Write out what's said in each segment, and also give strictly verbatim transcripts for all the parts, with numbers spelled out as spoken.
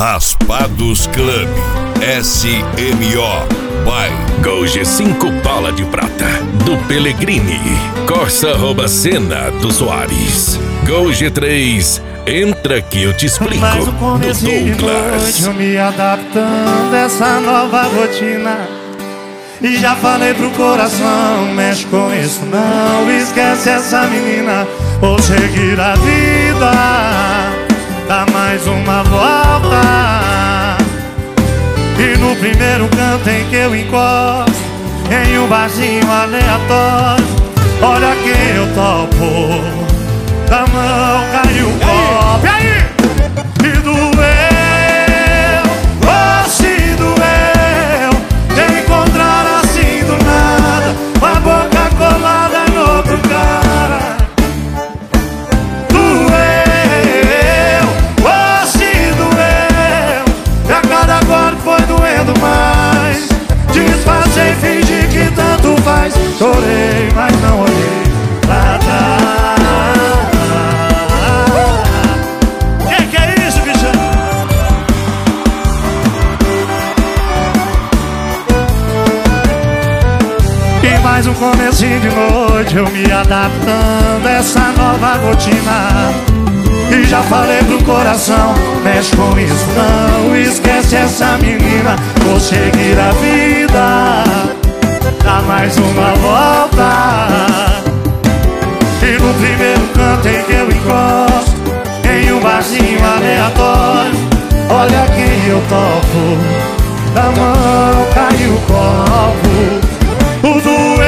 Raspados Club S M O by Gol G cinco Bola de Prata do Pellegrini, Corsa rouba Senna do Soares, Gol G três Entra que eu te explico Mas o começo do Douglas. de noite eu me adaptando a essa nova rotina. E já falei pro coração, mexe com isso não, esquece essa menina, vou seguir a vida, dá mais uma volta. E no primeiro canto em que eu encosto, em um barzinho aleatório, olha quem eu topo, da mão caiu o copo. E aí? E doeu, oh se doeu, de encontrar assim do nada, com a boca colada no outro cara. Doeu, oh se doeu, e a cada golpe foi doendo mais. Disfarcei, fingi que tanto faz, chorei, mas não olhei pra trás. Mais um comecinho de noite, eu me adaptando a essa nova rotina. E já falei pro coração, mexe com isso não, esquece essa menina, vou seguir a vida, dá mais uma volta. E no primeiro canto em que eu encosto, em um barzinho aleatório, olha quem eu topo, da mão caiu o copo. O doeu,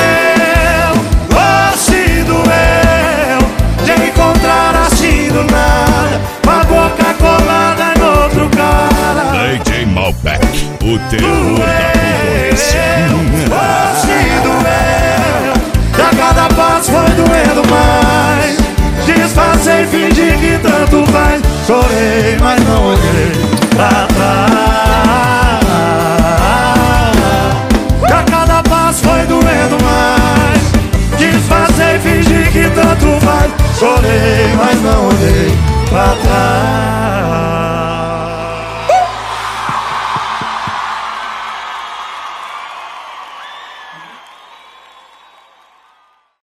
oh se doeu, de encontrar assim do nada, com a boca colada no outro cara. D J Malbec, o terror da concorrência. Oh se doeu, e a cada passo foi doendo mais. Disfarcei, fingi que tanto faz, chorei, mas não olhei pra trás. Foi doendo mais, disfarcei, fingi que tanto faz, chorei, mas não olhei pra trás.